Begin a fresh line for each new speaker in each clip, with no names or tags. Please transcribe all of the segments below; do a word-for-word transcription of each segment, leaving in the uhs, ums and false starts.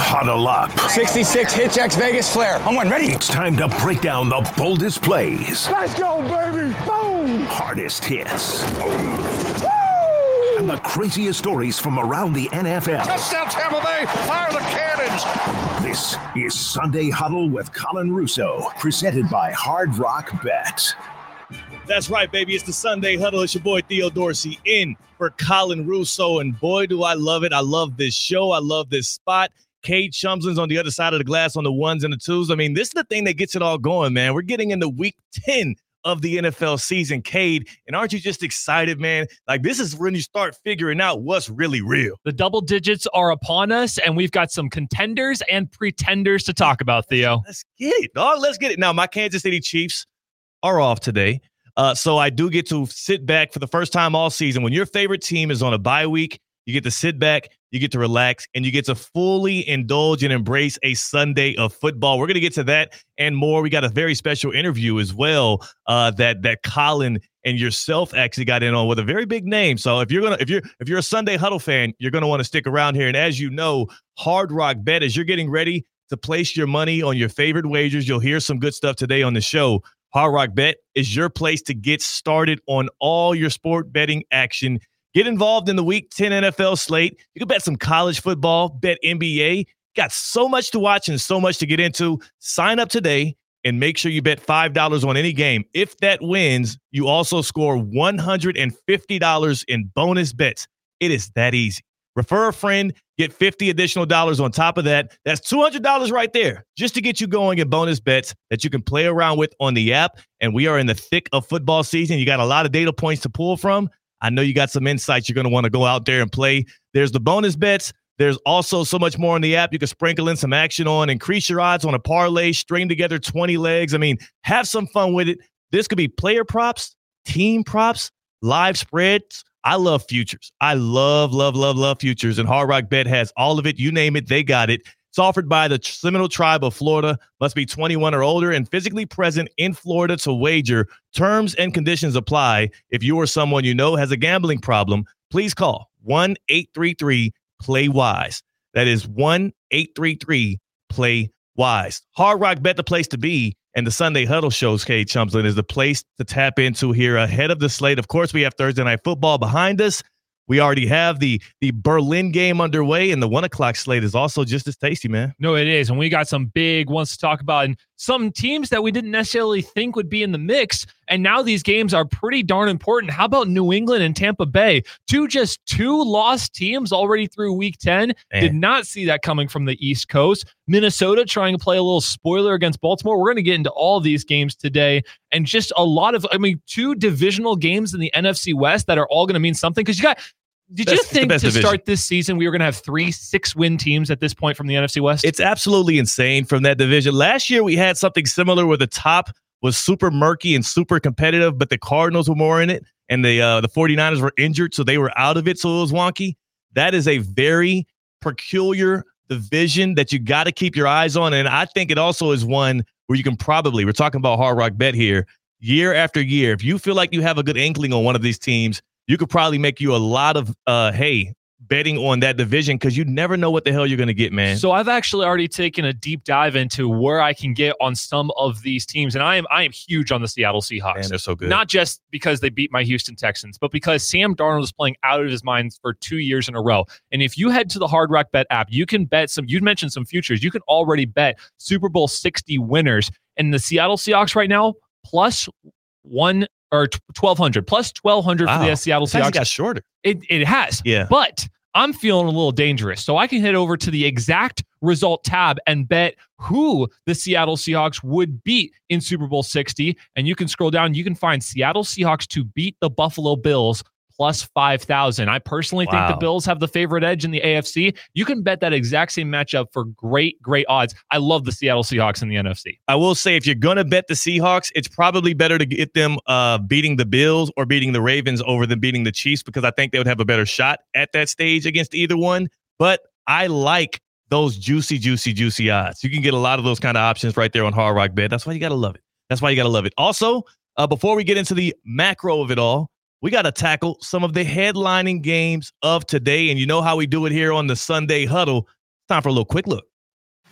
Huddle up.
sixty-six Hitch X Vegas Flare. I'm one ready.
It's time to break down the boldest plays.
Let's go, baby. Boom.
Hardest hits.
Woo!
And the craziest stories from around the N F L.
Touchdown Tampa Bay. Fire the cannons.
This is Sunday Huddle with Colin Russo, presented by Hard Rock Bet.
That's right, baby. It's the Sunday Huddle. It's your boy Theo Dorsey in for Colin Russo. And boy, do I love it. I love this show. I love this spot. Cade Chumslin's on the other side of the glass on the ones and the twos. I mean, this is the thing that gets it all going, man. We're getting into week ten of the N F L season, Cade. And aren't you just excited, man? Like, this is when you start figuring out what's really real.
The double digits are upon us, and we've got some contenders and pretenders to talk about, Theo.
Let's get it, dog. Let's get it. Now, my Kansas City Chiefs are off today. Uh, so I do get to sit back for the first time all season. When your favorite team is on a bye week, you get to sit back, you get to relax, and you get to fully indulge and embrace a Sunday of football. We're going to get to that and more. We got a very special interview as well uh, that that Colin and yourself actually got in on with a very big name. So if you're gonna if you're if you're a Sunday Huddle fan, you're going to want to stick around here. And as you know, Hard Rock Bet, as you're getting ready to place your money on your favorite wagers, you'll hear some good stuff today on the show. Hard Rock Bet is your place to get started on all your sport betting action. Get involved in the Week ten N F L slate. You can bet some college football, bet N B A. Got so much to watch and so much to get into. Sign up today and make sure you bet five dollars on any game. If that wins, you also score one hundred fifty dollars in bonus bets. It is that easy. Refer a friend, get fifty additional dollars on top of that. That's two hundred dollars right there just to get you going in bonus bets that you can play around with on the app. And we are in the thick of football season. You got a lot of data points to pull from. I know you got some insights you're going to want to go out there and play. There's the bonus bets. There's also so much more on the app. You can sprinkle in some action on, increase your odds on a parlay, string together twenty legs. I mean, have some fun with it. This could be player props, team props, live spreads. I love futures. I love, love, love, love futures. And Hard Rock Bet has all of it. You name it, they got it. It's offered by the Seminole Tribe of Florida. Must be twenty-one or older and physically present in Florida to wager. Terms and conditions apply. If you or someone you know has a gambling problem, please call one eight three three play wise. That is one eight three three play wise. Hard Rock Bet, the place to be. And the Sunday Huddle shows, Cade Chumslin, is the place to tap into here ahead of the slate. Of course, we have Thursday Night Football behind us. We already have the the Berlin game underway, and the one o'clock slate is also just as tasty, man.
No, it is. And we got some big ones to talk about, and some teams that we didn't necessarily think would be in the mix. And now these games are pretty darn important. How about New England and Tampa Bay? Two just two lost teams already through week ten. Man. Did not see that coming from the East Coast. Minnesota trying to play a little spoiler against Baltimore. We're going to get into all these games today. And just a lot of, I mean, two divisional games in the N F C West that are all going to mean something. Because you got, did best, you think to division. Start this season we were going to have three six-win teams at this point from the N F C West?
It's absolutely insane from that division. Last year we had something similar where the top was super murky and super competitive, but the Cardinals were more in it, and the uh, the 49ers were injured, so they were out of it, so it was wonky. That is a very peculiar division that you got to keep your eyes on, and I think it also is one where you can probably, we're talking about Hard Rock Bet here, year after year, if you feel like you have a good inkling on one of these teams, you could probably make you a lot of uh, hay betting on that division because you never know what the hell you're going to get, man.
So I've actually already taken a deep dive into where I can get on some of these teams, and I am I am huge on the Seattle Seahawks.
Man, they're so good.
Not just because they beat my Houston Texans, but because Sam Darnold is playing out of his mind for two years in a row. And if you head to the Hard Rock Bet app, you can bet some. You mentioned some futures. You can already bet Super Bowl sixty winners, and the Seattle Seahawks right now plus one. Or twelve hundred plus twelve hundred wow. for the Seattle Seahawks.
It got shorter.
It it has.
Yeah.
But I'm feeling a little dangerous. So I can head over to the exact result tab and bet who the Seattle Seahawks would beat in Super Bowl sixty. And you can scroll down. You can find Seattle Seahawks to beat the Buffalo Bills plus five thousand. I personally wow. think the Bills have the favorite edge in the A F C. You can bet that exact same matchup for great, great odds. I love the Seattle Seahawks in the N F C.
I will say if you're going to bet the Seahawks, it's probably better to get them uh, beating the Bills or beating the Ravens over than beating the Chiefs because I think they would have a better shot at that stage against either one. But I like those juicy, juicy, juicy odds. You can get a lot of those kind of options right there on Hard Rock Bet. That's why you got to love it. That's why you got to love it. Also, uh, before we get into the macro of it all, we got to tackle some of the headlining games of today. And you know how we do it here on the Sunday Huddle. It's time for a little quick look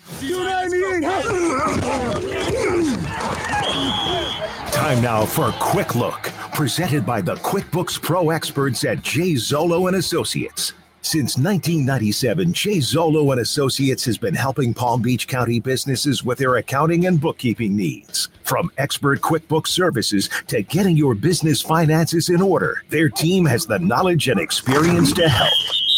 Time now for a quick look, presented by the QuickBooks Pro experts at Jay Zolo and Associates. Since nineteen ninety-seven, Jay Zolo and Associates has been helping Palm Beach County businesses with their accounting and bookkeeping needs. From expert QuickBooks services to getting your business finances in order, their team has the knowledge and experience to help.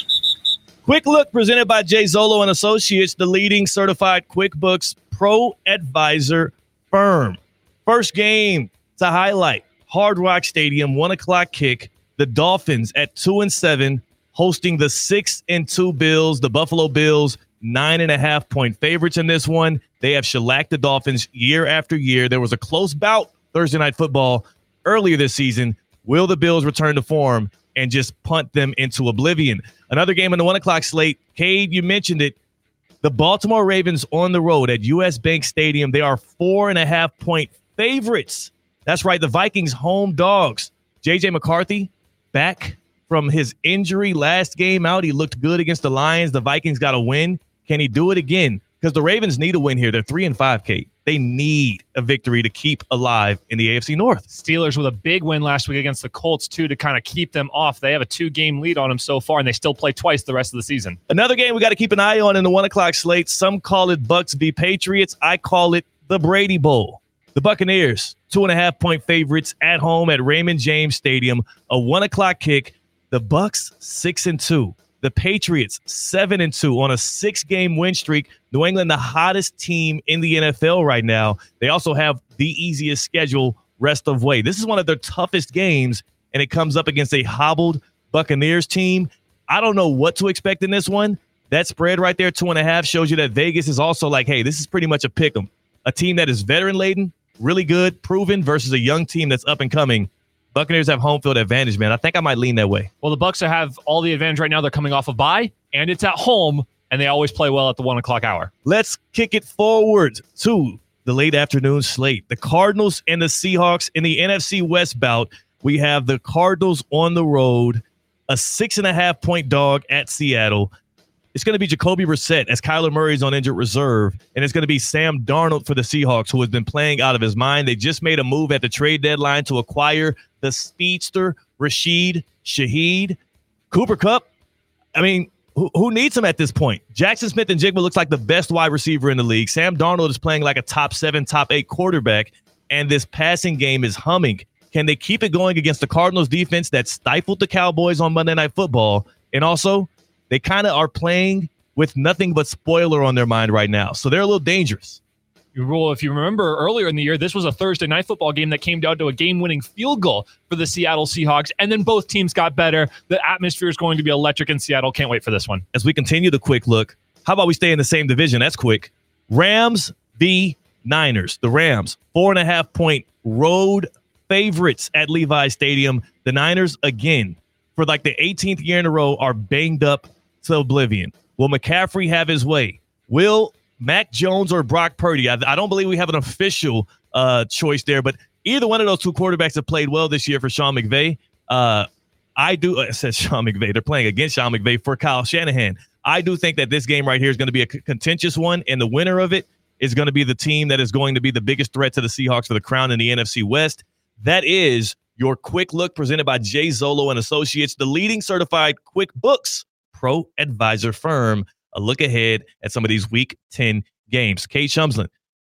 Quick Look presented by Jay Zolo and Associates, the leading certified QuickBooks Pro advisor firm. First game to highlight, Hard Rock Stadium, one o'clock kick. The Dolphins at two and seven, hosting the six and two Bills. The Buffalo Bills, nine and a half point favorites in this one. They have shellacked the Dolphins year after year. There was a close bout Thursday Night Football earlier this season. Will the Bills return to form and just punt them into oblivion? Another game on the one o'clock slate. Cade, you mentioned it. The Baltimore Ravens on the road at U S Bank Stadium. They are four and a half point favorites. That's right. The Vikings home dogs. J J McCarthy back from his injury last game out. He looked good against the Lions. The Vikings got a win. Can he do it again? Because the Ravens need a win here. They're three and five, Kate. They need a victory to keep alive in the A F C North.
Steelers with a big win last week against the Colts, too, to kind of keep them off. They have a two-game lead on them so far, and they still play twice the rest of the season.
Another game we got to keep an eye on in the one o'clock slate. Some call it Bucks v. Patriots. I call it the Brady Bowl. The Buccaneers, two and a half point favorites at home at Raymond James Stadium. A one o'clock kick. The Bucks, six and two. The Patriots, seven and two on a six-game win streak. New England, the hottest team in the N F L right now. They also have the easiest schedule rest of way. This is one of their toughest games, and it comes up against a hobbled Buccaneers team. I don't know what to expect in this one. That spread right there, two and a half, shows you that Vegas is also like, hey, this is pretty much a pick 'em. A team that is veteran-laden, really good, proven, versus a young team that's up and coming. Buccaneers have home field advantage, man. I think I might lean that way.
Well, the Bucs have all the advantage right now. They're coming off a bye, and it's at home, and they always play well at the one o'clock hour.
Let's kick it forward to the late afternoon slate. The Cardinals and the Seahawks in the N F C West bout. We have the Cardinals on the road, a six and a half point dog at Seattle. It's going to be Jacoby Brissett as Kyler Murray's on injured reserve, and it's going to be Sam Darnold for the Seahawks, who has been playing out of his mind. They just made a move at the trade deadline to acquire the speedster Rashid Shaheed. Cooper Kupp, I mean, who, who needs him at this point? Jackson Smith-Njigba looks like the best wide receiver in the league. Sam Darnold is playing like a top seven, top eight quarterback, and this passing game is humming. Can they keep it going against the Cardinals defense that stifled the Cowboys on Monday Night Football? And also, they kind of are playing with nothing but spoiler on their mind right now. So they're a little dangerous.
You rule, if you remember earlier in the year, this was a Thursday night football game that came down to a game-winning field goal for the Seattle Seahawks, and then both teams got better. The atmosphere is going to be electric in Seattle. Can't wait for this one.
As we continue the quick look, how about we stay in the same division? That's quick. Rams v. Niners. The Rams, four and a half point road favorites at Levi's Stadium. The Niners, again, for like the eighteenth year in a row, are banged up to oblivion. Will McCaffrey have his way? Will Mac Jones or Brock Purdy? I, I don't believe we have an official uh, choice there, but either one of those two quarterbacks have played well this year for Sean McVay. Uh, I do, I said Sean McVay. They're playing against Sean McVay for Kyle Shanahan. I do think that this game right here is going to be a contentious one, and the winner of it is going to be the team that is going to be the biggest threat to the Seahawks for the crown in the N F C West. That is your quick look presented by Jay Zolo and Associates, the leading certified QuickBooks Pro advisor firm. A look ahead at some of these week ten games. Cade Shumsland,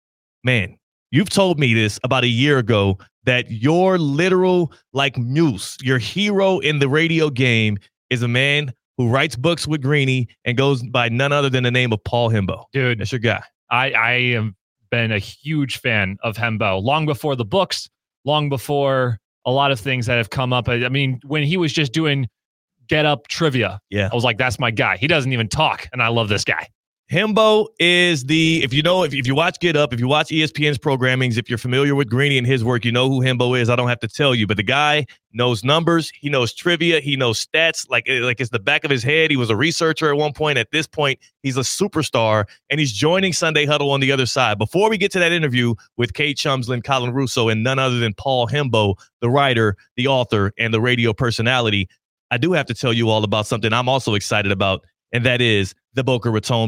man, you've told me this about a year ago that your literal like muse, your hero in the radio game is a man who writes books with Greeny and goes by none other than the name of Paul Hembo.
Dude,
that's your guy.
I, I have been a huge fan of Hembo long before the books, long before a lot of things that have come up. I, I mean, when he was just doing Get Up trivia.
Yeah.
I was like, that's my guy. He doesn't even talk, and I love this guy.
Hembo is the, if you know, if, if you watch Get Up, if you watch E S P N's programmings, if you're familiar with Greeny and his work, you know who Hembo is. I don't have to tell you, but the guy knows numbers. He knows trivia. He knows stats. Like, like it's the back of his head. He was a researcher at one point. At this point, he's a superstar, and he's joining Sunday Huddle on the other side. Before we get to that interview with Cade Shumsland, Colin Russo, and none other than Paul Hembo, the writer, the author, and the radio personality, I do have to tell you all about something I'm also excited about, and that is the Boca Raton Bowl.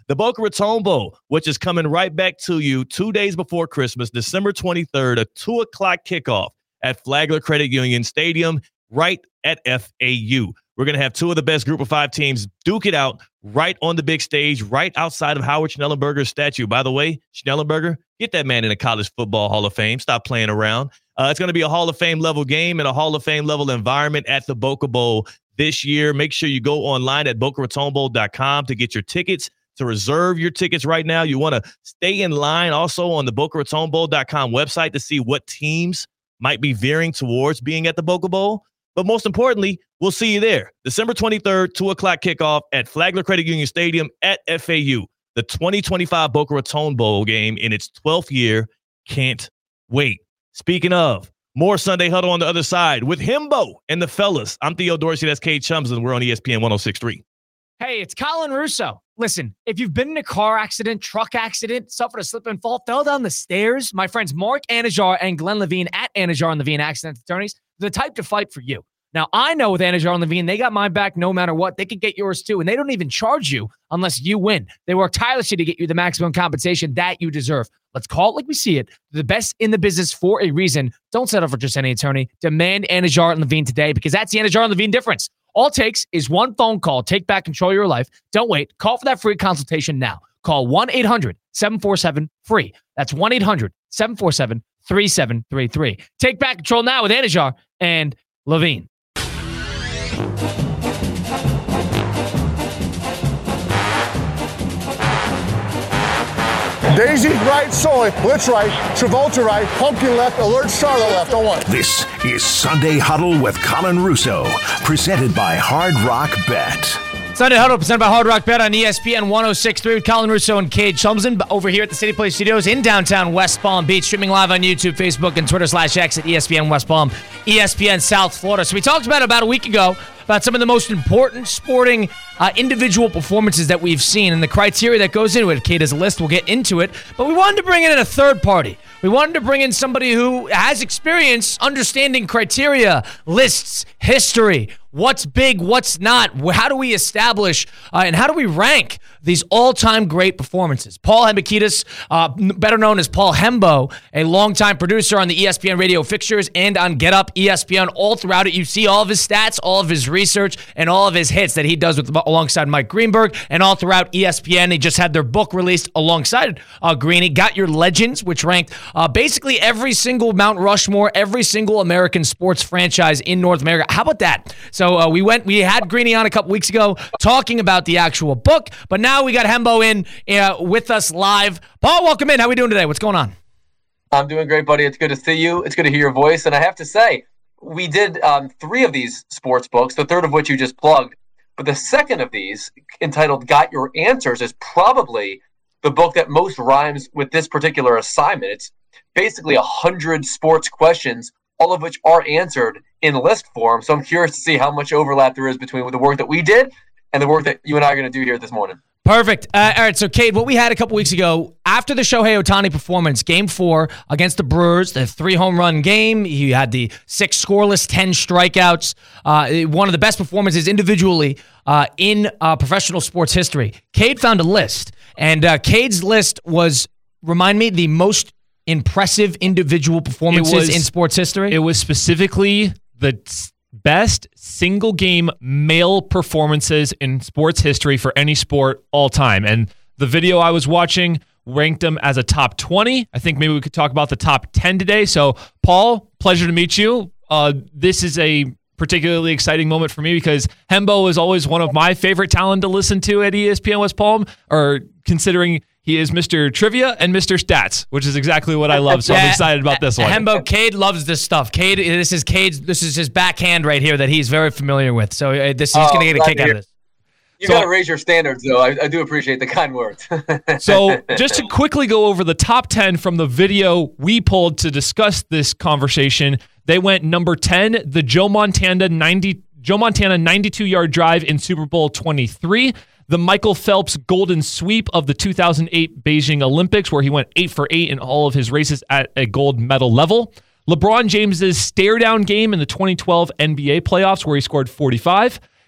The Boca Raton Bowl, which is coming right back to you two days before Christmas, December twenty-third, a two o'clock kickoff at Flagler Credit Union Stadium, right at F A U. We're going to have two of the best group of five teams duke it out right on the big stage, right outside of Howard Schnellenberger's statue. By the way, Schnellenberger, get that man in the College Football Hall of Fame. Stop playing around. Uh, it's going to be a Hall of Fame level game and a Hall of Fame level environment at the Boca Bowl this year. Make sure you go online at boca raton bowl dot com to get your tickets, to reserve your tickets right now. You want to stay in line also on the boca raton bowl dot com website to see what teams might be veering towards being at the Boca Bowl. But most importantly, we'll see you there. December twenty-third, two o'clock kickoff at Flagler Credit Union Stadium at F A U. The twenty twenty-five Boca Raton Bowl game in its twelfth year. Can't wait. Speaking of, more Sunday Huddle on the other side with Himbo and the fellas. I'm Theo Dorsey. That's Cade Chums, and we're on E S P N one oh six point three.
Hey, it's Colin Russo. Listen, if you've been in a car accident, truck accident, suffered a slip and fall, fell down the stairs, my friends Mark Anajar and Glenn Levine at Anajar and Levine Accident Attorneys, the type to fight for you. Now, I know with Anajar and Levine, they got my back no matter what. They could get yours too, and they don't even charge you unless you win. They work tirelessly to get you the maximum compensation that you deserve. Let's call it like we see it. The best in the business for a reason. Don't settle for just any attorney. Demand Anajar and Levine today, because that's the Anajar and Levine difference. All it takes is one phone call. Take back control of your life. Don't wait. Call for that free consultation now. Call one eight hundred seven four seven free. That's one eight hundred seven four seven three seven three three. Take back control now with Anajar and Levine.
Daisy right, Soy, Blitz right, Travolta right, Pumpkin left, Alert Charlotte left on one.
This is Sunday Huddle with Colin Russo, presented by Hard Rock Bet.
Sunday Huddle presented by Hard Rock Bet on E S P N one oh six point three with Colin Russo and Cade Chumsden over here at the City Place Studios in downtown West Palm Beach, streaming live on YouTube, Facebook, and Twitter slash X at E S P N West Palm, E S P N South Florida. So we talked about it about a week ago about some of the most important sporting uh, individual performances that we've seen and the criteria that goes into it. Cade has a list. We'll get into it. But we wanted to bring in a third party. We wanted to bring in somebody who has experience understanding criteria, lists, history, what's big, what's not, how do we establish, uh, and how do we rank these all-time great performances. Paul Hembekides, uh, better known as Paul Hembo, a longtime producer on the E S P N radio fixtures and on Get Up E S P N. All throughout it, you see all of his stats, all of his research, and all of his hits that he does with alongside Mike Greenberg, and all throughout E S P N. He just had their book released alongside uh, Greeny. Got Your Legends, which ranked uh, basically every single Mount Rushmore, every single American sports franchise in North America. How about that? So uh, we went, we had Greeny on a couple weeks ago talking about the actual book, but now we got Hembo in uh, with us live. Paul, welcome in. How are we doing today? What's going on?
I'm doing great, buddy. It's good to see you. It's good to hear your voice. And I have to say, we did um, three of these sports books, the third of which you just plugged. But the second of these, entitled Got Your Answers, is probably the book that most rhymes with this particular assignment. It's basically one hundred sports questions, all of which are answered in list form. So I'm curious to see how much overlap there is between the work that we did and the work that you and I are going to do here this morning.
Perfect. Uh, all right, so Cade, what we had a couple weeks ago, after the Shohei Ohtani performance, game four against the Brewers, the three home run game, he had the six scoreless, ten strikeouts, uh, one of the best performances individually uh, in uh, professional sports history. Cade found a list, and uh, Cade's list was, remind me, the most impressive individual performances was, in sports history?
It was specifically the best single game male performances in sports history for any sport all time. And the video I was watching ranked them as a top twenty. I think maybe we could talk about the top ten today. So, Paul, pleasure to meet you. Uh, this is a particularly exciting moment for me because Hembo is always one of my favorite talent to listen to at E S P N West Palm, or considering he is Mister Trivia and Mister Stats, which is exactly what I love. So I'm excited about this one.
Hembo, Cade loves this stuff. Cade, this is Cade's. This is his backhand right here that he's very familiar with. So uh, this he's oh, going to get a kick out of this.
You
so,
got to raise your standards, though. I, I do appreciate the kind words.
So just to quickly go over the top ten from the video we pulled to discuss this conversation, they went number ten, the Joe Montana ninety Joe Montana ninety-two yard drive in Super Bowl twenty-three. The Michael Phelps golden sweep of the two thousand eight Beijing Olympics, where he went eight for eight in all of his races at a gold medal level. LeBron James's stare down game in the twenty twelve N B A playoffs, where he scored forty-five.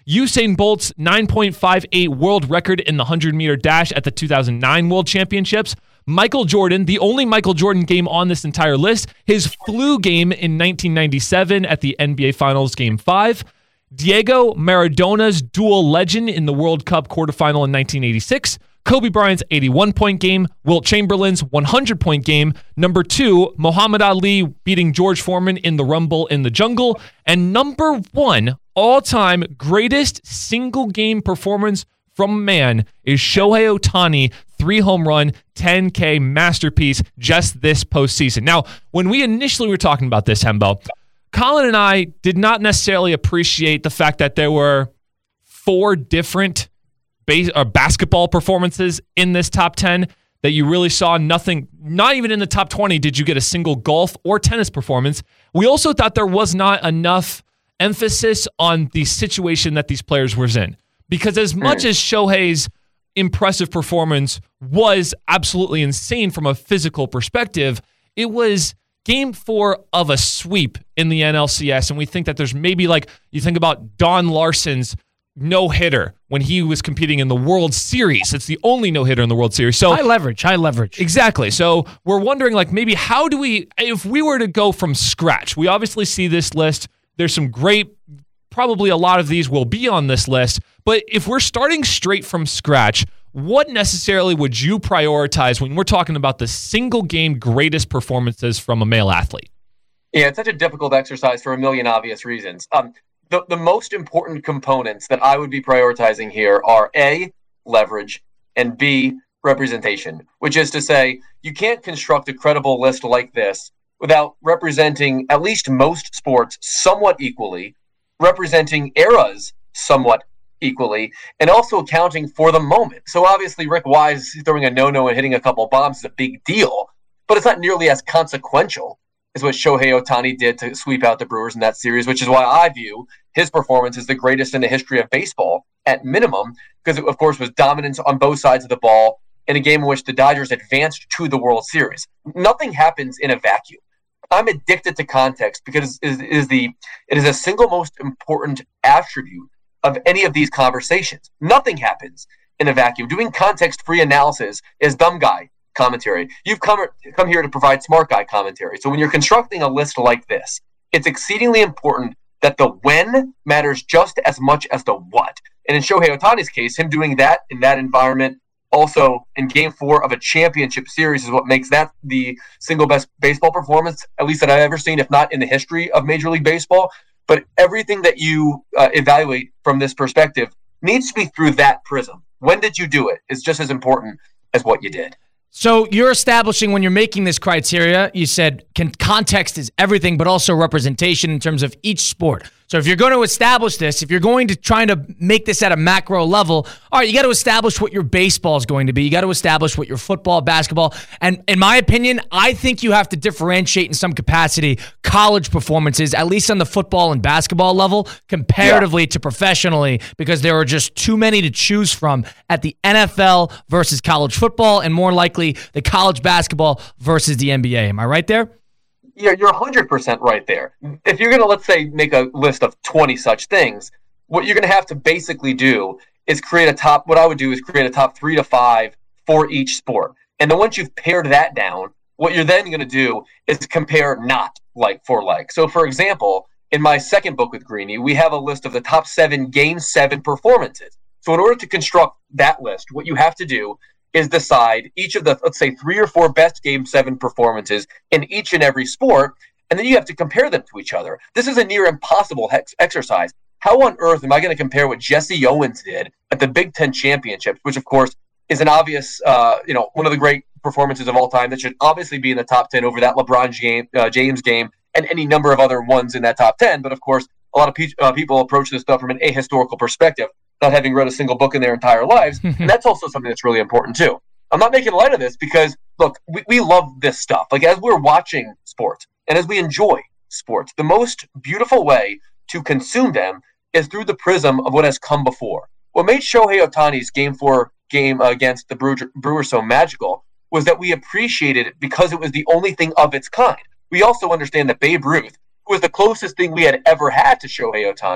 Usain Bolt's nine point five eight world record in the one hundred meter dash at the two thousand nine World Championships. Michael Jordan, the only Michael Jordan game on this entire list, his flu game in nineteen ninety-seven at the N B A Finals Game five. Diego Maradona's dual legend in the World Cup quarterfinal in nineteen eighty-six. Kobe Bryant's eighty-one point game. Wilt Chamberlain's one hundred point game. Number two, Muhammad Ali beating George Foreman in the Rumble in the Jungle. And number one, all-time greatest single-game performance from a man is Shohei Ohtani, three home run, ten K masterpiece just this postseason. Now, when we initially were talking about this, Hembo, Colin and I did not necessarily appreciate the fact that there were four different base, or basketball performances in this top ten, that you really saw nothing, not even in the top twenty did you get a single golf or tennis performance. We also thought there was not enough emphasis on the situation that these players were in. Because as much as Shohei's impressive performance was absolutely insane from a physical perspective, it was game four of a sweep in the N L C S. And we think that there's maybe like, you think about Don Larson's no-hitter when he was competing in the World Series. It's the only no-hitter in the World Series. So
high leverage, high leverage.
Exactly. So we're wondering, like, maybe how do we, if we were to go from scratch, we obviously see this list. There's some great, probably a lot of these will be on this list. But if we're starting straight from scratch, what necessarily would you prioritize when we're talking about the single game greatest performances from a male athlete?
Yeah, it's such a difficult exercise for a million obvious reasons. Um, the, the most important components that I would be prioritizing here are A, leverage, and B, representation, which is to say, you can't construct a credible list like this without representing at least most sports somewhat equally, representing eras somewhat equally, and also accounting for the moment. So obviously Rick Wise throwing a no-no and hitting a couple bombs is a big deal, but it's not nearly as consequential as what Shohei Ohtani did to sweep out the Brewers in that series, which is why I view his performance as the greatest in the history of baseball at minimum, because it, of course, was dominance on both sides of the ball in a game in which the Dodgers advanced to the World Series. Nothing happens in a vacuum. I'm addicted to context because it is, is the it is the single most important attribute of any of these conversations. Nothing happens in a vacuum. Doing context-free analysis is dumb guy commentary. You've come, come here to provide smart guy commentary. So when you're constructing a list like this, it's exceedingly important that the when matters just as much as the what. And in Shohei Ohtani's case, him doing that in that environment, also in game four of a championship series, is what makes that the single best baseball performance, at least that I've ever seen, if not in the history of Major League Baseball. But everything that you uh, evaluate from this perspective needs to be through that prism. When did you do it is just as important as what you did.
So you're establishing, when you're making this criteria, you said can, context is everything, but also representation in terms of each sport. So if you're going to establish this, if you're going to try to make this at a macro level, all right, you got to establish what your baseball is going to be. You got to establish what your football, basketball, and in my opinion, I think you have to differentiate in some capacity college performances, at least on the football and basketball level, comparatively yeah. to professionally, because there are just too many to choose from at the N F L versus college football, and more likely the college basketball versus the N B A. Am I right there?
Yeah, you're one hundred percent right there. If you're going to, let's say, make a list of twenty such things, what you're going to have to basically do is create a top, what I would do is create a top three to five for each sport. And then once you've pared that down, what you're then going to do is compare not like for like. So, for example, in my second book with Greeny, we have a list of the top seven game seven performances. So in order to construct that list, what you have to do is decide each of the, let's say, three or four best game seven performances in each and every sport, and then you have to compare them to each other. This is a near impossible hex- exercise. How on earth am I going to compare what Jesse Owens did at the Big Ten Championships, which, of course, is an obvious, uh, you know, one of the great performances of all time that should obviously be in the top ten over that LeBron James, uh, James game and any number of other ones in that top ten. But, of course, a lot of pe- uh, people approach this stuff from an ahistorical perspective, not having read a single book in their entire lives. And that's also something that's really important too. I'm not making light of this because, look, we, we love this stuff. Like, as we're watching sports and as we enjoy sports, the most beautiful way to consume them is through the prism of what has come before. What made Shohei Ohtani's game four game against the Brewers so magical was that we appreciated it because it was the only thing of its kind. We also understand that Babe Ruth, who was the closest thing we had ever had to Shohei Ohtani,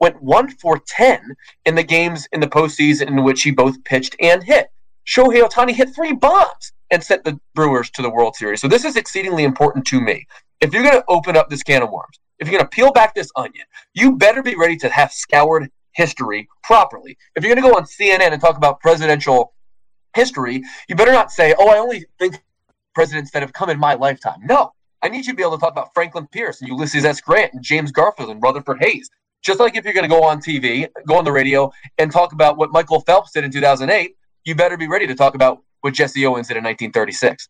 went one for ten in the games in the postseason in which he both pitched and hit. Shohei Ohtani hit three bombs and sent the Brewers to the World Series. So this is exceedingly important to me. If you're going to open up this can of worms, if you're going to peel back this onion, you better be ready to have scoured history properly. If you're going to go on C N N and talk about presidential history, you better not say, oh, I only think presidents that have come in my lifetime. No, I need you to be able to talk about Franklin Pierce and Ulysses S. Grant and James Garfield and Rutherford Hayes. Just like if you're going to go on T V, go on the radio, and talk about what Michael Phelps did in two thousand eight, you better be ready to talk about what Jesse Owens did in nineteen thirty-six.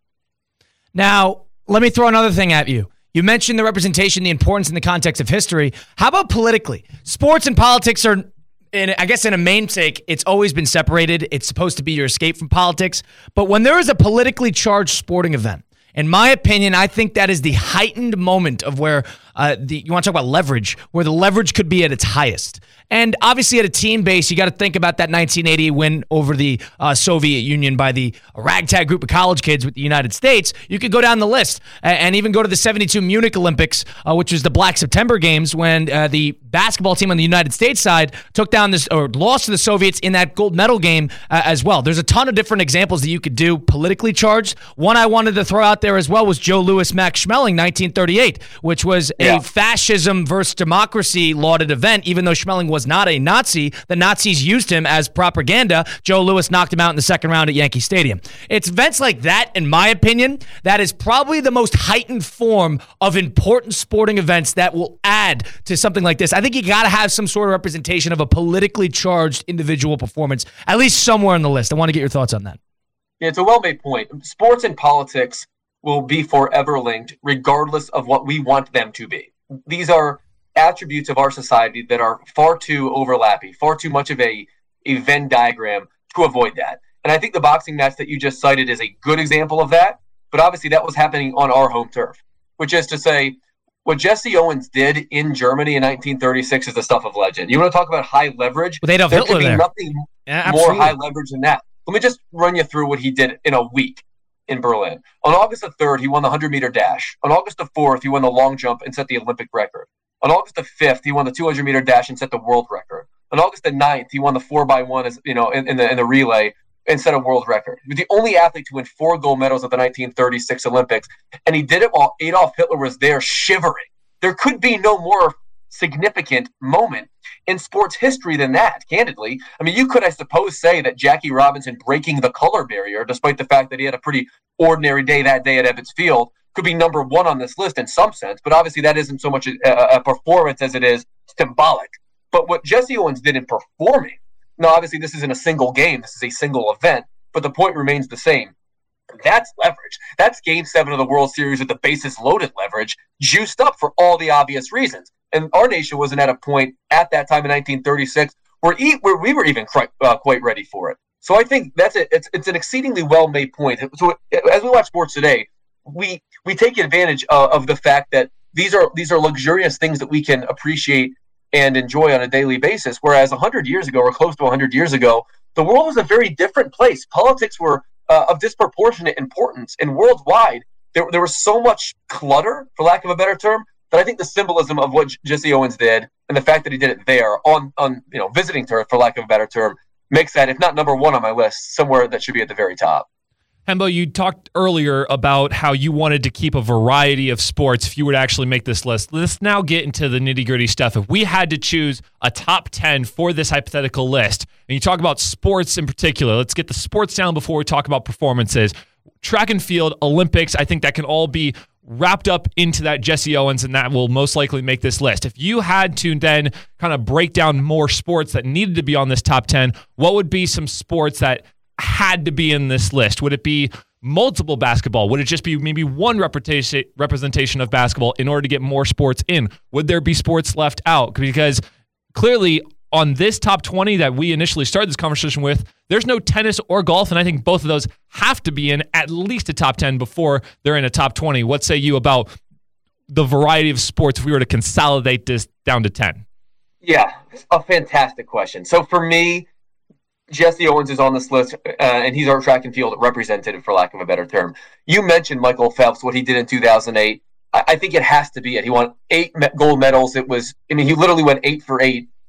Now, let me throw another thing at you. You mentioned the representation, the importance in the context of history. How about politically? Sports and politics are, in, I guess in a namesake, it's always been separated. It's supposed to be your escape from politics. But when there is a politically charged sporting event, in my opinion, I think that is the heightened moment of where uh, the you want to talk about leverage, where the leverage could be at its highest. And obviously at a team base, you got to think about that nineteen eighty win over the uh, Soviet Union by the ragtag group of college kids with the United States. You could go down the list and, and even go to the seventy-two Munich Olympics, uh, which was the Black September Games, when uh, the basketball team on the United States side took down this or lost to the Soviets in that gold medal game uh, as well. There's a ton of different examples that you could do politically charged. One I wanted to throw out there as well was Joe Louis Max Schmeling, nineteen thirty-eight, which was
yeah.
a fascism versus democracy lauded event, even though Schmeling was not a Nazi. The Nazis used him as propaganda. Joe Louis knocked him out in the second round at Yankee Stadium. It's events like that, in my opinion, that is probably the most heightened form of important sporting events that will add to something like this. I think you got to have some sort of representation of a politically charged individual performance, at least somewhere on the list. I want to get your thoughts on that.
Yeah, it's a well-made point. Sports and politics will be forever linked regardless of what we want them to be. These are attributes of our society that are far too overlapping, far too much of a, a Venn diagram to avoid that. And I think the boxing match that you just cited is a good example of that, but obviously that was happening on our home turf, which is to say what Jesse Owens did in Germany in nineteen thirty-six is the stuff of legend. You want to talk about high leverage?
Well, they'd have
there
Hitler
could be
there.
nothing
Yeah,
more
absolutely.
high leverage than that. Let me just run you through what he did in a week in Berlin. On August the third, he won the hundred-meter dash. On August the fourth, he won the long jump and set the Olympic record. On August the fifth, he won the two hundred-meter dash and set the world record. On August the ninth, he won the four by one as, you know, in, in, the, in the relay and set a world record. He was the only athlete to win four gold medals at the nineteen thirty-six Olympics, and he did it while Adolf Hitler was there shivering. There could be no more significant moment in sports history than that, candidly. I mean, you could, I suppose, say that Jackie Robinson breaking the color barrier, despite the fact that he had a pretty ordinary day that day at Ebbets Field, could be number one on this list in some sense, but obviously that isn't so much a, a performance as it is symbolic. But what Jesse Owens did in performing, now obviously this isn't a single game, this is a single event, but the point remains the same. That's leverage. That's game seven of the World Series with the bases loaded leverage, juiced up for all the obvious reasons. And our nation wasn't at a point at that time in nineteen thirty-six where, e- where we were even quite, uh, quite ready for it. So I think that's it. It's, it's an exceedingly well-made point. So as we watch sports today, we we take advantage of, of the fact that these are these are luxurious things that we can appreciate and enjoy on a daily basis. Whereas one hundred years ago, or close to one hundred years ago, the world was a very different place. Politics were uh, of disproportionate importance, and worldwide, there there was so much clutter, for lack of a better term, that I think the symbolism of what Jesse Owens did and the fact that he did it there on on you know visiting turf, for lack of a better term, makes that, if not number one on my list, somewhere that should be at the very top.
Hembo, you talked earlier about how you wanted to keep a variety of sports if you were to actually make this list. Let's now get into the nitty-gritty stuff. If we had to choose a top ten for this hypothetical list, and you talk about sports in particular, let's get the sports down before we talk about performances. Track and field, Olympics, I think that can all be wrapped up into that Jesse Owens, and that will most likely make this list. If you had to then kind of break down more sports that needed to be on this top ten, what would be some sports that had to be in this list? Would it be multiple basketball? Would it just be maybe one representation representation of basketball in order to get more sports in? Would there be sports left out? Because clearly on this top twenty that we initially started this conversation with, there's no tennis or golf, and I think both of those have to be in at least a top ten before they're in a top twenty. What say you about the variety of sports if we were to consolidate this down to ten?
Yeah, a fantastic question. So for me, Jesse Owens is on this list, uh, and he's our track and field representative, for lack of a better term. You mentioned Michael Phelps, what he did in two thousand eight. I, I think it has to be it. He won eight me- gold medals. It was, I mean, he literally went eight for eight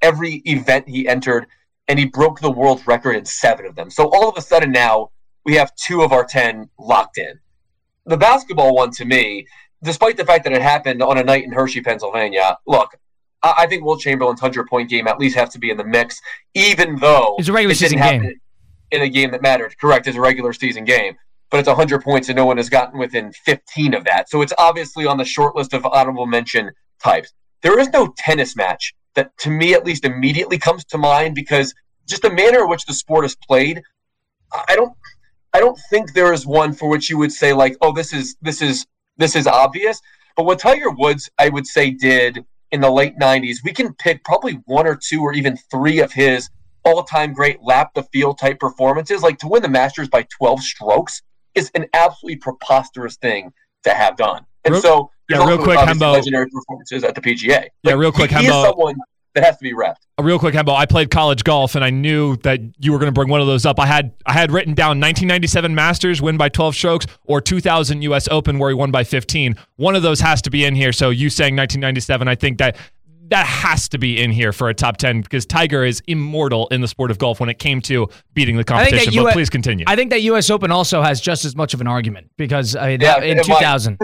every event he entered, and he broke the world record in seven of them. So all of a sudden now we have two of our ten locked in. The basketball one, to me, despite the fact that it happened on a night in Hershey, Pennsylvania, look, I, I think Wilt Chamberlain's hundred-point game at least has to be in the mix, even though
it's a regular
it
season
didn't happen
game.
in a game that mattered. Correct, it's a regular season game. But it's one hundred points and no one has gotten within fifteen of that. So it's obviously on the short list of honorable mention types. There is no tennis match that, to me at least, immediately comes to mind because just the manner in which the sport is played, I don't I don't think there is one for which you would say, like, oh, this is this is this is obvious. But what Tiger Woods, I would say, did in the late nineties, we can pick probably one or two or even three of his all-time great lap the field type performances. Like, to win the Masters by twelve strokes is an absolutely preposterous thing to have done. And
real,
so,
yeah, real quick, Hembo.
Legendary performances at the P G A. Like,
yeah, real quick,
he, he
Hembo.
is someone that has to be repped.
Real quick, Hembo. I played college golf, and I knew that you were going to bring one of those up. I had I had written down nineteen ninety-seven Masters win by twelve strokes, or two thousand U S Open where he won by fifteen. One of those has to be in here. So you saying nineteen ninety-seven, I think that that has to be in here for a top ten because Tiger is immortal in the sport of golf when it came to beating the competition. But please continue.
I think that U S Open also has just as much of an argument because uh,
yeah,
in two thousand.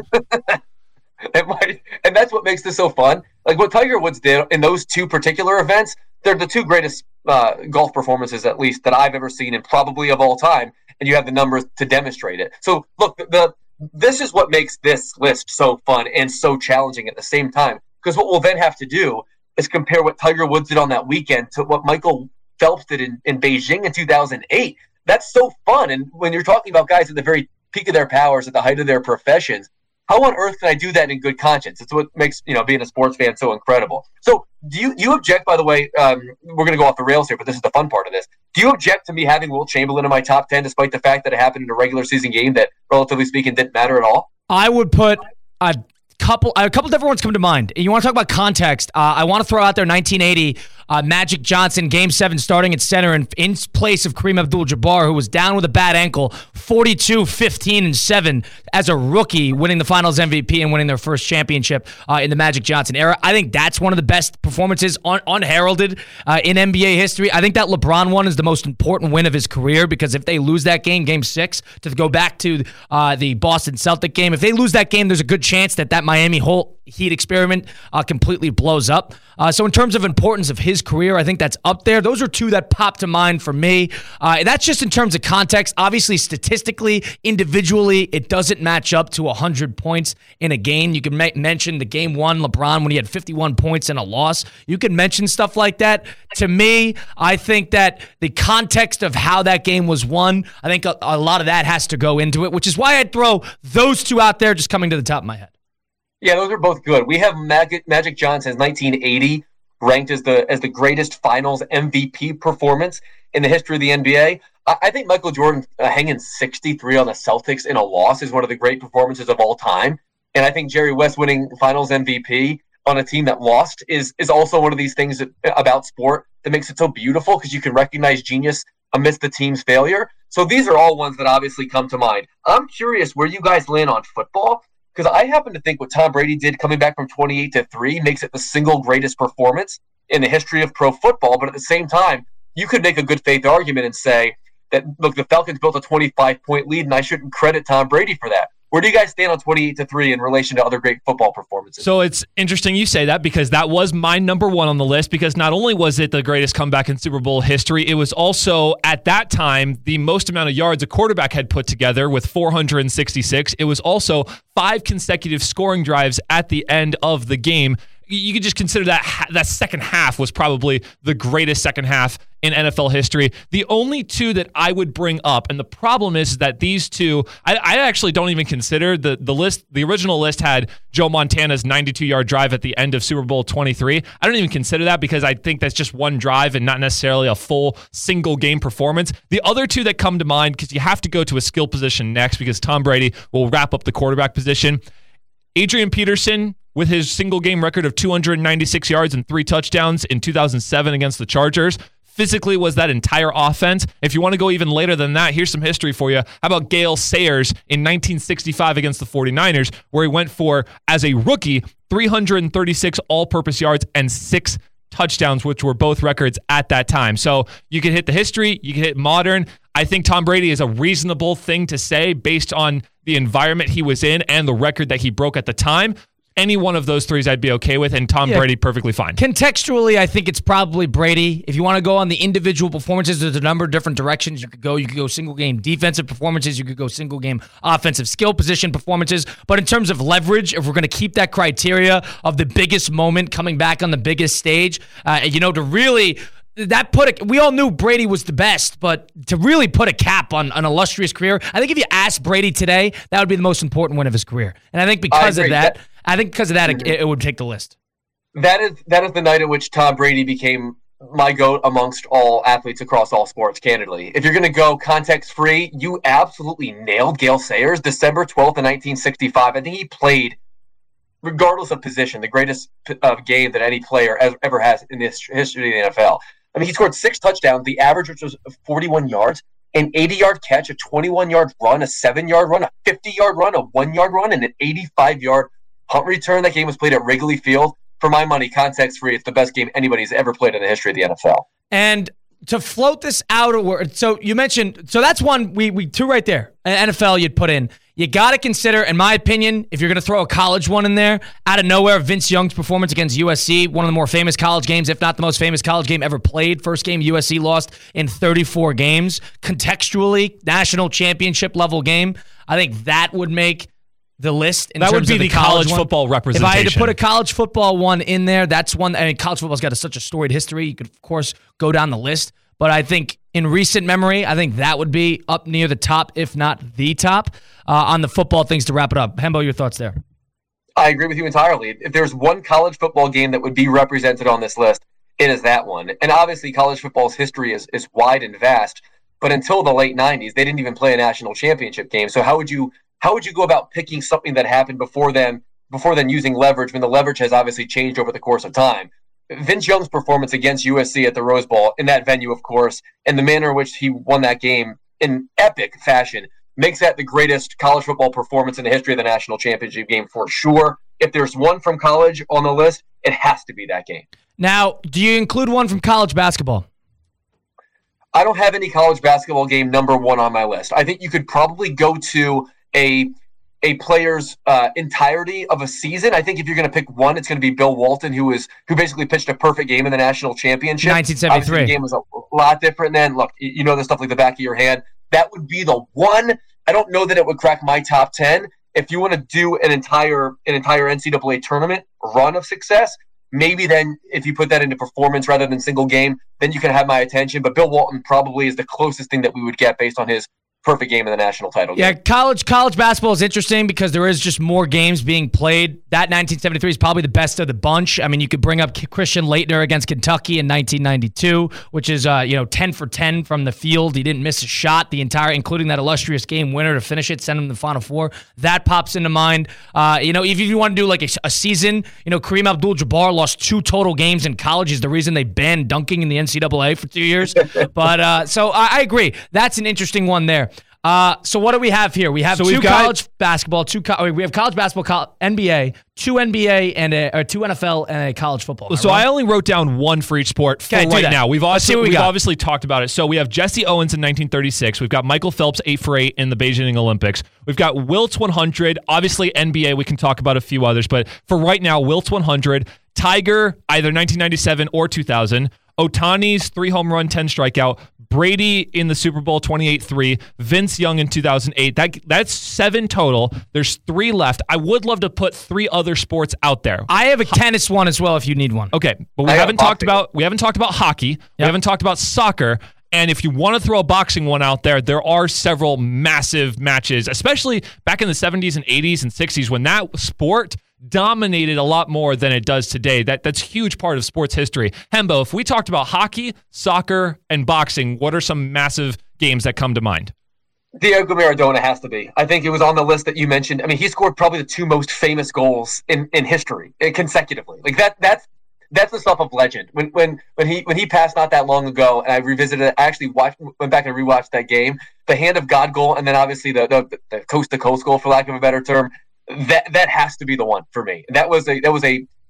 It might, and that's what makes this so fun. Like what Tiger Woods did in those two particular events, they're the two greatest uh, golf performances, at least, that I've ever seen and probably of all time. And you have the numbers to demonstrate it. So look, the, the this is what makes this list so fun and so challenging at the same time. Because what we'll then have to do is compare what Tiger Woods did on that weekend to what Michael Phelps did in, in Beijing in two thousand eight. That's so fun. And when you're talking about guys at the very peak of their powers, at the height of their professions, how on earth can I do that in good conscience? It's what makes, you know, being a sports fan so incredible. So do you, you object, by the way, um, we're going to go off the rails here, but this is the fun part of this. Do you object to me having Wilt Chamberlain in my top ten, despite the fact that it happened in a regular season game that, relatively speaking, didn't matter at all?
I would put a couple, a couple different ones come to mind. You want to talk about context? Uh, I want to throw out there nineteen eighty uh, Magic Johnson, Game Seven, starting at center in, in place of Kareem Abdul-Jabbar, who was down with a bad ankle, forty-two, fifteen, and seven as a rookie, winning the Finals M V P and winning their first championship uh, in the Magic Johnson era. I think that's one of the best performances un- unheralded uh, in N B A history. I think that LeBron one is the most important win of his career because if they lose that game, Game Six, to go back to uh, the Boston Celtic game, if they lose that game, there's a good chance that that Miami whole Heat experiment uh, completely blows up. Uh, so in terms of importance of his career, I think that's up there. Those are two that pop to mind for me. Uh, and that's just in terms of context. Obviously, statistically, individually, it doesn't match up to one hundred points in a game. You can ma- mention the game one, LeBron, when he had fifty-one points and a loss. You can mention stuff like that. To me, I think that the context of how that game was won, I think a, a lot of that has to go into it, which is why I'd throw those two out there just coming to the top of my head.
Yeah, those are both good. We have Magic, Magic Johnson's nineteen eighty ranked as the as the greatest Finals M V P performance in the history of the N B A. I, I think Michael Jordan uh, hanging sixty-three on the Celtics in a loss is one of the great performances of all time. And I think Jerry West winning Finals M V P on a team that lost is is also one of these things that, about sport that makes it so beautiful because you can recognize genius amidst the team's failure. So these are all ones that obviously come to mind. I'm curious where you guys land on football. Because I happen to think what Tom Brady did coming back from twenty-eight to three makes it the single greatest performance in the history of pro football. But at the same time, you could make a good faith argument and say that, look, the Falcons built a twenty-five point lead, and I shouldn't credit Tom Brady for that. Where do you guys stand on twenty-eight to three in relation to other great football performances?
So it's interesting you say that because that was my number one on the list because not only was it the greatest comeback in Super Bowl history, it was also at that time the most amount of yards a quarterback had put together with four hundred sixty-six. It was also five consecutive scoring drives at the end of the game. You could just consider that that second half was probably the greatest second half in N F L history. The only two that I would bring up, and the problem is that these two, I, I actually don't even consider the the list. The original list had Joe Montana's ninety-two yard drive at the end of Super Bowl twenty-three. I don't even consider that because I think that's just one drive and not necessarily a full single game performance. The other two that come to mind, because you have to go to a skill position next because Tom Brady will wrap up the quarterback position. Adrian Peterson, with his single game record of two hundred ninety-six yards and three touchdowns in two thousand seven against the Chargers, physically was that entire offense. If you want to go even later than that, here's some history for you. How about Gale Sayers in nineteen sixty-five against the forty-niners, where he went for, as a rookie, three hundred thirty-six all-purpose yards and six touchdowns, which were both records at that time. So you can hit the history, you can hit modern. I think Tom Brady is a reasonable thing to say based on the environment he was in and the record that he broke at the time. Any one of those threes I'd be okay with, and Tom yeah. Brady perfectly fine.
Contextually, I think it's probably Brady. If you want to go on the individual performances, there's a number of different directions you could go. You could go single-game defensive performances. You could go single-game offensive skill position performances. But in terms of leverage, if we're going to keep that criteria of the biggest moment coming back on the biggest stage, uh, you know, to really... That put a, we all knew Brady was the best, but to really put a cap on an illustrious career, I think if you asked Brady today, that would be the most important win of his career. And I think because I of that, that, I think because of that, it, it would take the list.
That is that is the night at which Tom Brady became my GOAT amongst all athletes across all sports, candidly. If you're going to go context-free, you absolutely nailed Gale Sayers. December twelfth of nineteen sixty-five. I think he played, regardless of position, the greatest uh, game that any player ever has in the history of the N F L. I mean, he scored six touchdowns, the average which was forty-one yards, an eighty-yard catch, a twenty-one-yard run, a seven-yard run, a fifty-yard run, a one-yard run, and an eighty-five-yard punt return. That game was played at Wrigley Field. For my money, context-free, it's the best game anybody's ever played in the history of the N F L.
And to float this out, so you mentioned, so that's one, we we two right there, N F L you'd put in. You got to consider, in my opinion, if you're going to throw a college one in there, out of nowhere, Vince Young's performance against U S C, one of the more famous college games, if not the most famous college game ever played. First game U S C lost in thirty-four games. Contextually, national championship level game. I think that would make the list. In
that
terms
would be
of the,
the college, college football representation.
If I had to put a college football one in there, that's one. I mean, college football's got a, such a storied history. You could, of course, go down the list. But I think in recent memory, I think that would be up near the top, if not the top, uh, on the football things to wrap it up. Hembo, your thoughts there?
I agree with you entirely. If there's one college football game that would be represented on this list, it is that one. And obviously, college football's history is, is wide and vast. But until the late nineties, they didn't even play a national championship game. So how would you how would you go about picking something that happened before then, before then using leverage when the leverage has obviously changed over the course of time? Vince Young's performance against U S C at the Rose Bowl, in that venue, of course, and the manner in which he won that game in epic fashion makes that the greatest college football performance in the history of the national championship game for sure. If there's one from college on the list, it has to be that game.
Now, do you include one from college basketball?
I don't have any college basketball game number one on my list. I think you could probably go to a a player's uh, entirety of a season. I think if you're going to pick one, it's going to be Bill Walton, who is who basically pitched a perfect game in the national championship.
nineteen seventy-three.
Obviously, the game was a lot different then. Look, you know the stuff like the back of your hand. That would be the one. I don't know that it would crack my top ten. If you want to do an entire an entire N C double A tournament run of success, maybe then if you put that into performance rather than single game, then you can have my attention. But Bill Walton probably is the closest thing that we would get based on his perfect game in the national title game.
Yeah, college college basketball is interesting because there is just more games being played. That nineteen seventy-three is probably the best of the bunch. I mean, you could bring up Christian Laettner against Kentucky in nineteen ninety-two, which is uh, you know ten for ten from the field. He didn't miss a shot the entire, including that illustrious game winner to finish it, send him to the Final Four. That pops into mind. Uh, you know, if you want to do like a, a season, you know, Kareem Abdul-Jabbar lost two total games in college. He's the reason they banned dunking in the N C double A for two years. But uh, so I, I agree. That's an interesting one there. Uh, so what do we have here? We have so two got, college basketball, two co- we have college basketball, college, N B A, two N B A, and a, or two N F L and a college football.
So right? I only wrote down one for each sport for right now. We've also we we've got. obviously talked about it. So we have Jesse Owens in nineteen thirty-six. We've got Michael Phelps eight for eight in the Beijing Olympics. We've got Wilt's one hundred. Obviously N B A. We can talk about a few others, but for right now, Wilt's one hundred. Tiger either nineteen ninety-seven or two thousand. Ohtani's three home run, ten strikeout. Brady in the Super Bowl twenty-eight three, Vince Young in two thousand eight. That that's seven total. There's three left. I would love to put three other sports out there.
I have a Ho- tennis one as well if you need one.
Okay, but we I haven't talked about we haven't talked about hockey. Yep. We haven't talked about soccer. And if you want to throw a boxing one out there, there are several massive matches, especially back in the seventies and eighties and sixties when that sport dominated a lot more than it does today. That that's a huge part of sports history. Hembo, if we talked about hockey, soccer, and boxing, what are some massive games that come to mind?
Diego Maradona has to be. I think it was on the list that you mentioned. I mean, he scored probably the two most famous goals in, in history consecutively. Like that that's that's the stuff of legend. When when when he when he passed not that long ago, and I revisited it, I actually watched went back and rewatched that game. The hand of God goal, and then obviously the the, the coast to coast goal, for lack of a better term. That that has to be the one for me. That was a that was a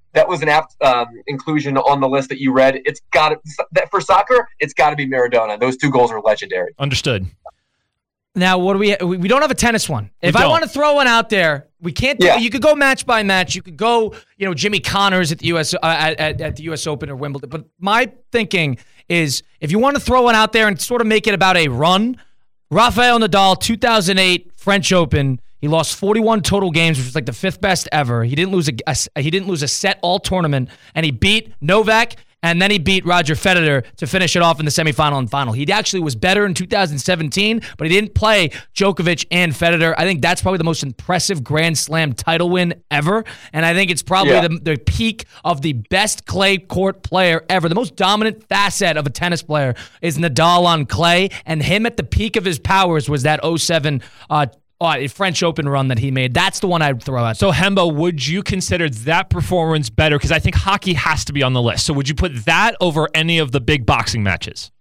that was an apt um, inclusion on the list that you read. It's got that for soccer. It's got to be Maradona. Those two goals are legendary.
Understood.
Now, what do we? We don't have a tennis one. If I want to throw one out there, we can't. Do,
yeah.
You could go match by match. You could go, you know, Jimmy Connors at the U S uh, at, at, at the U S Open or Wimbledon. But my thinking is, if you want to throw one out there and sort of make it about a run, Rafael Nadal, two thousand eight French Open. He lost forty-one total games, which was like the fifth best ever. He didn't lose a, a he didn't lose a set all tournament, and he beat Novak. And then he beat Roger Federer to finish it off in the semifinal and final. He actually was better in two thousand seventeen, but he didn't play Djokovic and Federer. I think that's probably the most impressive Grand Slam title win ever. And I think it's probably
yeah.
the, the peak of the best clay court player ever. The most dominant facet of a tennis player is Nadal on clay. And him at the peak of his powers was that oh seven uh, Oh, French Open run that he made. That's the one I'd throw out.
So, Hembo, would you consider that performance better? Because I think hockey has to be on the list. So would you put that over any of the big boxing matches?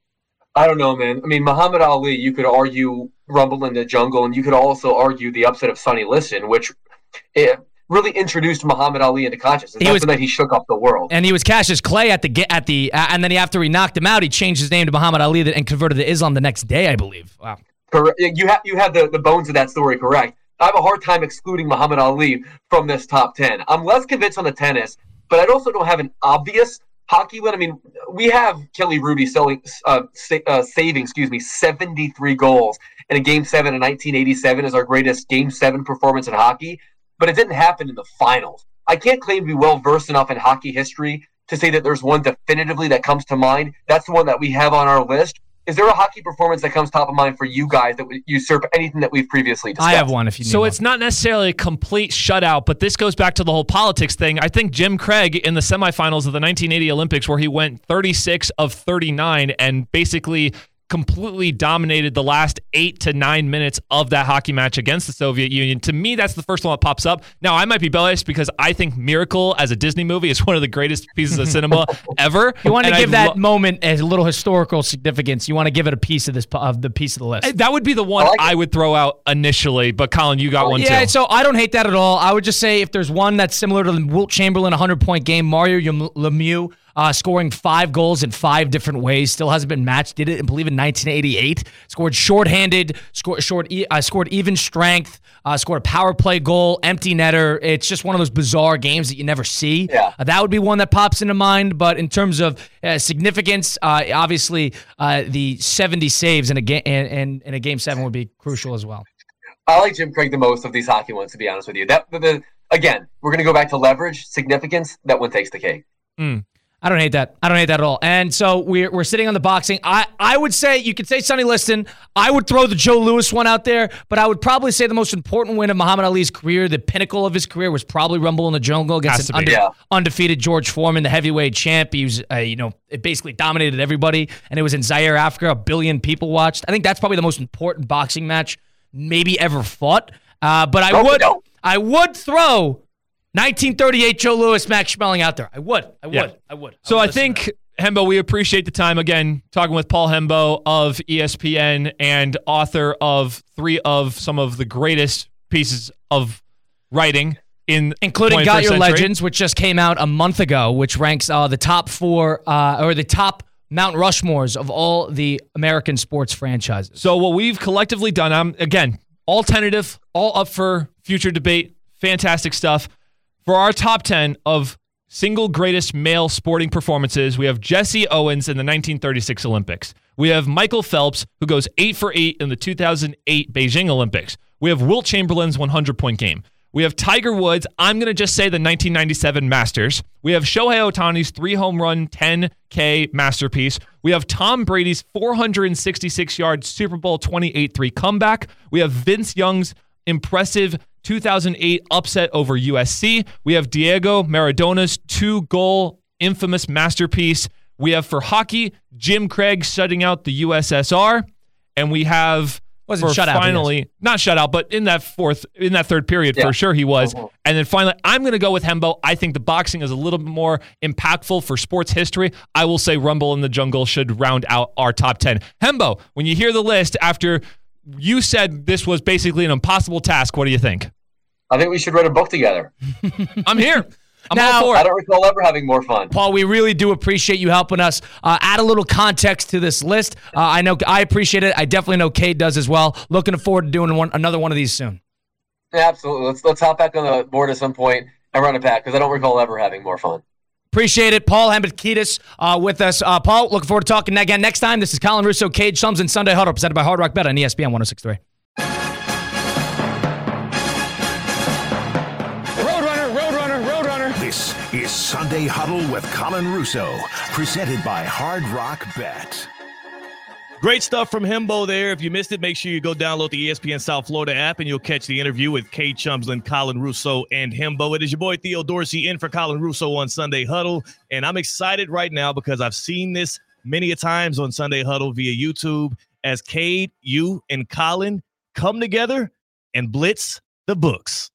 I don't know, man. I mean, Muhammad Ali, you could argue Rumble in the Jungle, and you could also argue the upset of Sonny Liston, which it really introduced Muhammad Ali into consciousness. He That's was, the night he shook up the world.
And he was Cassius Clay at the at the uh, and then after he knocked him out, he changed his name to Muhammad Ali and converted to Islam the next day, I believe. Wow.
You have you have the, the bones of that story correct. I have a hard time excluding Muhammad Ali from this top ten. I'm less convinced on the tennis, but I also don't have an obvious hockey win. I mean, we have Kelly Rudy selling, uh, sa- uh, saving, excuse me, seventy-three goals in a Game seven in nineteen eighty-seven as our greatest Game seven performance in hockey, but it didn't happen in the finals. I can't claim to be well-versed enough in hockey history to say that there's one definitively that comes to mind. That's the one that we have on our list. Is there a hockey performance that comes top of mind for you guys that would usurp anything that we've previously discussed?
I have one if you need
So
one.
It's not necessarily a complete shutout, but this goes back to the whole politics thing. I think Jim Craig in the semifinals of the nineteen eighty Olympics, where he went thirty-six of thirty-nine and basically completely dominated the last eight to nine minutes of that hockey match against the Soviet Union. To me, that's the first one that pops up. Now, I might be biased because I think Miracle as a Disney movie is one of the greatest pieces of cinema ever.
You want to
and
give
I
that lo- moment a little historical significance. You want to give it a piece of this of the piece of the list.
That would be the one I, like I would throw out initially, but Colin, you got one
yeah,
too.
Yeah, so I don't hate that at all. I would just say if there's one that's similar to the Wilt Chamberlain one hundred-point game, Mario Lemieux Uh, scoring five goals in five different ways, still hasn't been matched. Did it, I believe, in nineteen eighty-eight. Scored shorthanded, scored short, uh, scored even strength, uh, scored a power play goal, empty netter. It's just one of those bizarre games that you never see.
Yeah.
Uh, that would be one that pops into mind. But in terms of uh, significance, uh, obviously uh, the seventy saves in a game in, in a game seven would be crucial as well.
I like Jim Craig the most of these hockey ones, to be honest with you. That the, the, again, we're going to go back to leverage, significance. That one takes the cake.
Mm. I don't hate that. I don't hate that at all. And so we're we're sitting on the boxing. I, I would say, you could say Sonny Liston. I would throw the Joe Louis one out there, but I would probably say the most important win of Muhammad Ali's career, the pinnacle of his career, was probably Rumble in the Jungle against an unde-
yeah.
undefeated George Foreman, the heavyweight champ. He was, uh, you know, it basically dominated everybody, and it was in Zaire, Africa. A billion people watched. I think that's probably the most important boxing match maybe ever fought. Uh, but I
no,
would,
no.
I would throw nineteen thirty-eight Joe Louis, Max Schmeling out there. I would. I would.
Yeah.
I would. I
so
would
I think, Hembo, we appreciate the time. Again, talking with Paul Hembo of E S P N and author of three of some of the greatest pieces of writing in
including Got Your
century.
Legends, which just came out a month ago, which ranks uh, the top four uh, or the top Mount Rushmores of all the American sports franchises.
So what we've collectively done, um, again, all tentative, all up for future debate, fantastic stuff. For our top ten of single greatest male sporting performances, we have Jesse Owens in the nineteen thirty-six Olympics. We have Michael Phelps, who goes eight for eight in the two thousand eight Beijing Olympics. We have Wilt Chamberlain's hundred-point game. We have Tiger Woods, I'm going to just say the nineteen ninety-seven Masters. We have Shohei Ohtani's three-home run, ten K masterpiece. We have Tom Brady's four hundred sixty-six yard Super Bowl twenty-eight three comeback. We have Vince Young's impressive two thousand eight upset over U S C. We have Diego Maradona's two-goal infamous masterpiece. We have for hockey, Jim Craig shutting out the U S S R. And we have
Wasn't
for
shut out,
finally, not shut out, but in that fourth, in that third period,
yeah.
for sure he was.
Uh-huh.
And then finally, I'm going to go with Hembo. I think the boxing is a little bit more impactful for sports history. I will say Rumble in the Jungle should round out our top ten. Hembo, when you hear the list after you said this was basically an impossible task, what do you think?
I think we should write a book together.
I'm here. I'm
now,
all for it.
I don't recall ever having more fun.
Paul, we really do appreciate you helping us uh, add a little context to this list. Uh, I know I appreciate it. I definitely know Cade does as well. Looking forward to doing one another one of these soon.
Yeah, absolutely. Let's let's hop back on the board at some point and run it back because I don't recall ever having more fun.
Appreciate it. Paul Hembekides uh, with us. Uh, Paul, looking forward to talking again next time. This is Colin Russo, Cade Shumsden, Sunday Huddle, presented by Hard Rock Bet on E S P N one oh six point three.
This is Sunday Huddle with Colin Russo, presented by Hard Rock Bet.
Great stuff from Hembo there. If you missed it, make sure you go download the E S P N South Florida app and you'll catch the interview with Cade Shumsden, Colin Russo, and Hembo. It is your boy Theo Dorsey in for Colin Russo on Sunday Huddle. And I'm excited right now because I've seen this many a times on Sunday Huddle via YouTube as Cade, you, and Colin come together and blitz the books.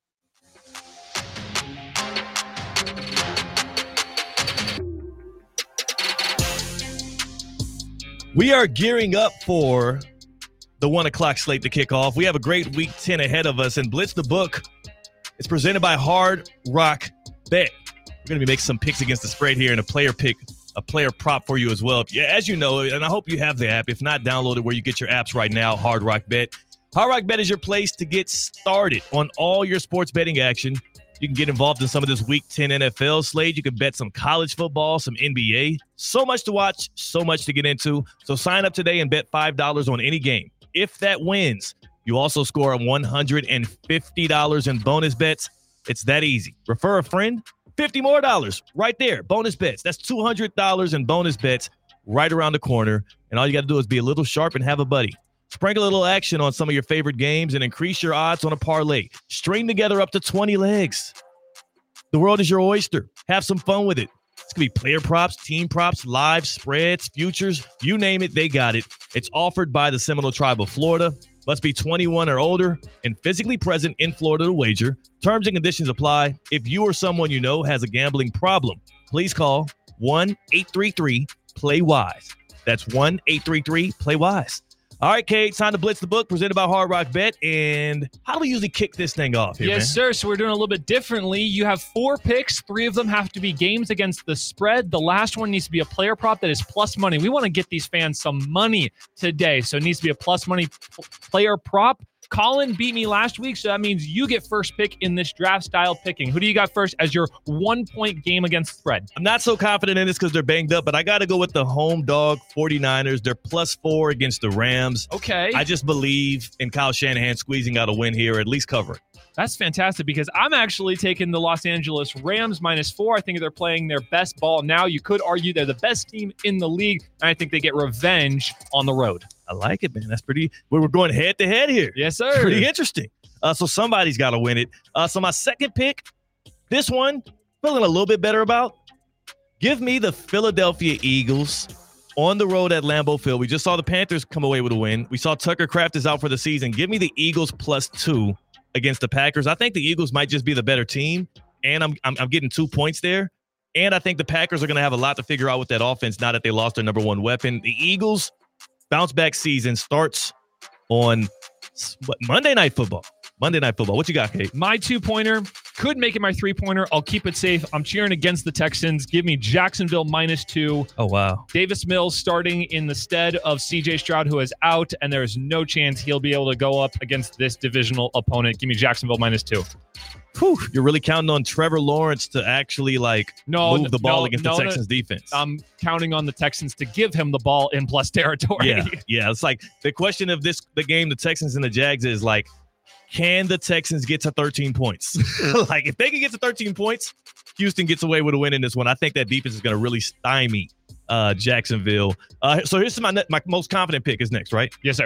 We are gearing up for the one o'clock slate to kick off. We have a great week ten ahead of us, and Blitz the Book is presented by Hard Rock Bet. We're going to be making some picks against the spread here and a player pick, a player prop for you as well. Yeah, as you know, and I hope you have the app. If not, download it where you get your apps right now, Hard Rock Bet. Hard Rock Bet is your place to get started on all your sports betting action. You can get involved in some of this Week ten N F L slate. You can bet some college football, some N B A. So much to watch, so much to get into. So sign up today and bet five dollars on any game. If that wins, you also score one hundred fifty dollars in bonus bets. It's that easy. Refer a friend, fifty more dollars right there. Bonus bets. That's two hundred dollars in bonus bets right around the corner. And all you got to do is be a little sharp and have a buddy. Sprinkle a little action on some of your favorite games and increase your odds on a parlay. String together up to twenty legs. The world is your oyster. Have some fun with it. It's going to be player props, team props, live spreads, futures. You name it, they got it. It's offered by the Seminole Tribe of Florida. Must be twenty-one or older and physically present in Florida to wager. Terms and conditions apply. If you or someone you know has a gambling problem, please call one eight three three play wise. That's one eight three three play wise. All right, Cade, time to blitz the book, presented by Hard Rock Bet. And how do we usually kick this thing off here,
Yes,
man?
sir. So we're doing a little bit differently. You have four picks. Three of them have to be games against the spread. The last one needs to be a player prop that is plus money. We want to get these fans some money today. So it needs to be a plus money p- player prop. Colin beat me last week, so that means you get first pick in this draft-style picking. Who do you got first as your one-point game against spread?
I'm not so confident in this because they're banged up, but I got to go with the home dog 49ers. They're plus four against the Rams.
Okay.
I just believe in Kyle Shanahan squeezing out a win here, or at least covering.
That's fantastic because I'm actually taking the Los Angeles Rams minus four. I think they're playing their best ball now. You could argue they're the best team in the league, and I think they get revenge on the road.
I like it, man. That's pretty – we're going head-to-head here.
Yes, sir.
Pretty interesting. Uh, so somebody's got to win it. Uh, so my second pick, this one, feeling a little bit better about. Give me the Philadelphia Eagles on the road at Lambeau Field. We just saw the Panthers come away with a win. We saw Tucker Kraft is out for the season. Give me the Eagles plus two against the Packers. I think the Eagles might just be the better team, and I'm I'm, I'm getting two points there. And I think the Packers are going to have a lot to figure out with that offense now that they lost their number one weapon. The Eagles bounce back season starts on what, Monday Night Football. Monday Night Football. What you got, Kate?
My two-pointer could make it my three-pointer. I'll keep it safe. I'm cheering against the Texans. Give me Jacksonville minus two.
Oh, wow.
Davis Mills starting in the stead of C J Stroud, who is out, and there is no chance he'll be able to go up against this divisional opponent. Give me Jacksonville minus two.
Whew, you're really counting on Trevor Lawrence to actually, like,
no,
move the ball
no,
against
no,
the Texans'
no.
defense.
I'm counting on the Texans to give him the ball in plus territory.
Yeah, yeah. It's like the question of this, the game, the Texans and the Jags is like, can the Texans get to thirteen points? Like, if they can get to thirteen points, Houston gets away with a win in this one. I think that defense is going to really stymie uh, Jacksonville. Uh, so here's my my most confident pick is next, right?
Yes, sir.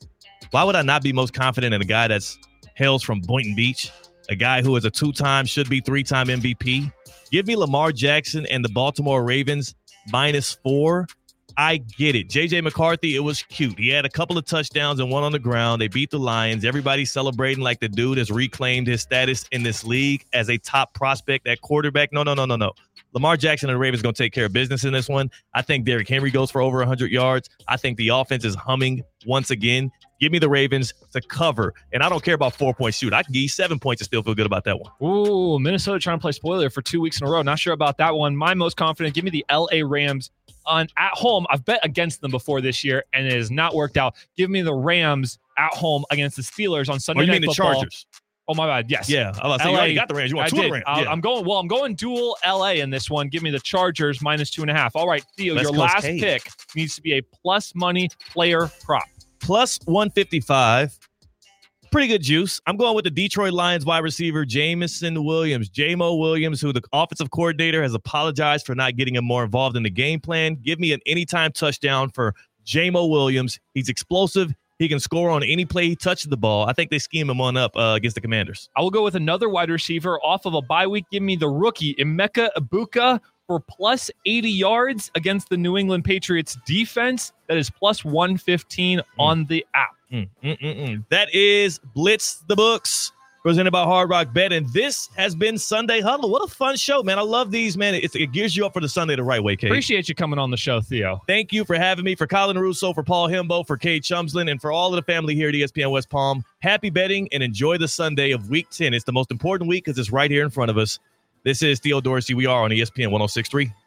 Why would I not be most confident in a guy that's hails from Boynton Beach, a guy who is a two-time, should be three-time M V P? Give me Lamar Jackson and the Baltimore Ravens minus four. I get it. J J McCarthy, it was cute. He had a couple of touchdowns and one on the ground. They beat the Lions. Everybody's celebrating like the dude has reclaimed his status in this league as a top prospect at quarterback. No, no, no, no, no. Lamar Jackson and the Ravens going to take care of business in this one. I think Derrick Henry goes for over one hundred yards. I think the offense is humming once again. Give me the Ravens to cover. And I don't care about four-point shoot. I can give you seven points and still feel good about that one.
Ooh, Minnesota trying to play spoiler for two weeks in a row. Not sure about that one. My most confident, give me the L A Rams on at home. I've bet against them before this year, and it has not worked out. Give me the Rams at home against the Steelers on Sunday
oh, you
Night
mean the
Football.
Chargers?
Oh, my bad. Yes.
Yeah. I was saying, you already got the Rams. You want
I
two
did.
of the Rams.
Uh,
Yeah.
I'm going, well, I'm going dual L A in this one. Give me the Chargers minus two and a half. All right, Theo,
Let's
your
go
last
Cade.
pick needs to be a plus money player prop.
Plus one fifty-five. Pretty good juice. I'm going with the Detroit Lions wide receiver, Jameson Williams. J-Mo Williams, who the offensive coordinator has apologized for not getting him more involved in the game plan. Give me an anytime touchdown for J-Mo Williams. He's explosive. He can score on any play he touches the ball. I think they scheme him on up uh, against the Commanders.
I will go with another wide receiver off of a bye week. Give me the rookie, Emeka Ibuka, for plus eighty yards against the New England Patriots defense. That is plus one fifteen mm. on the app.
Mm, mm, mm, mm. That is Blitz the Books, presented by Hard Rock Bet. And this has been Sunday Huddle. What a fun show, man. I love these, man. It, it gears you up for the Sunday the right way, Cade.
Appreciate you coming on the show, Theo.
Thank you for having me. For Colin Russo, for Paul Hembo, for Cade Chumsland, and for all of the family here at E S P N West Palm. Happy betting and enjoy the Sunday of Week ten. It's the most important week because it's right here in front of us. This is Theo Dorsey. We are on E S P N one oh six point three.